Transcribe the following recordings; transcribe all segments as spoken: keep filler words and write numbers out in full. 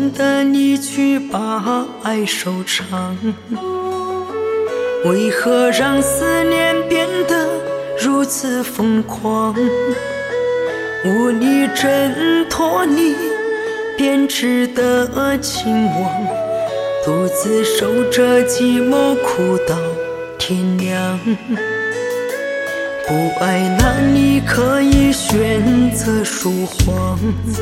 情的你去把爱收场，为何让思念变得如此疯狂？无你挣脱你编织的情网，独自守着寂寞哭到天亮。不爱了你可以选择说谎，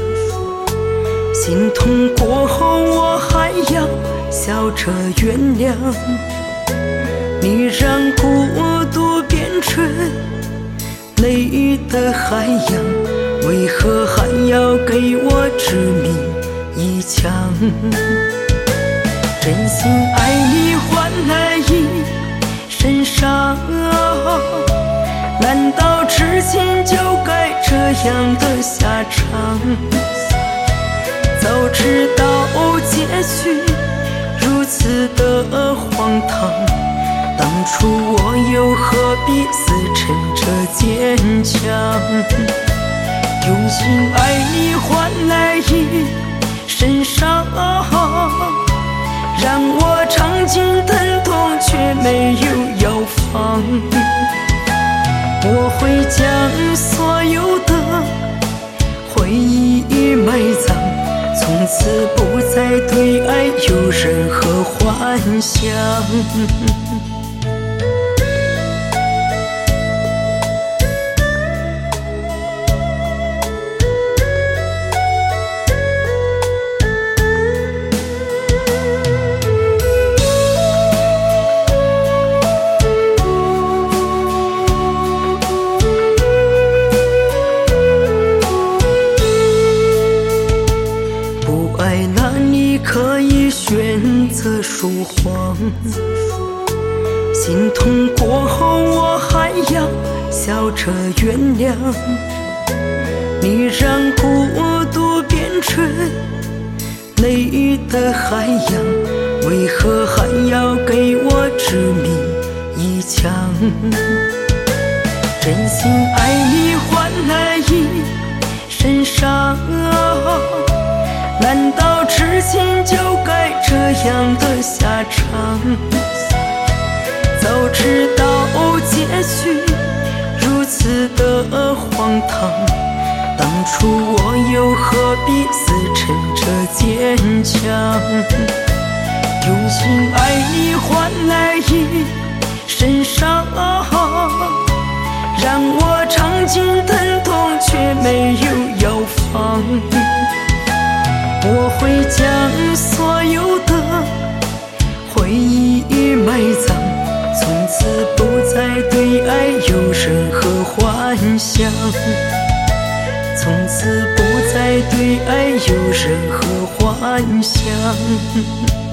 心痛过后我还要笑着原谅。你让孤独变成泪的海洋，为何还要给我致命一枪？真心爱你换来一身伤，难道痴情就该这样的下场？早知道结局如此的荒唐，当初我又何必死撑着坚强？用心爱你换来一身伤，让我尝尽疼痛却没有药方。我会将所有的回忆埋葬，从此不再对爱有任何幻想。可以选择说谎，心痛过后我还要笑着原谅。你让孤独变成泪的海洋，为何还要给我致命一枪？真心爱你换来一身伤，难道痴情就该这样的下场？早知道结局如此的荒唐，当初我又何必死撑着坚强？用心爱你换来一身伤，让我尝尽疼痛却没有药方。我会将所有的回忆埋葬，从此不再对爱有任何幻想，从此不再对爱有任何幻想。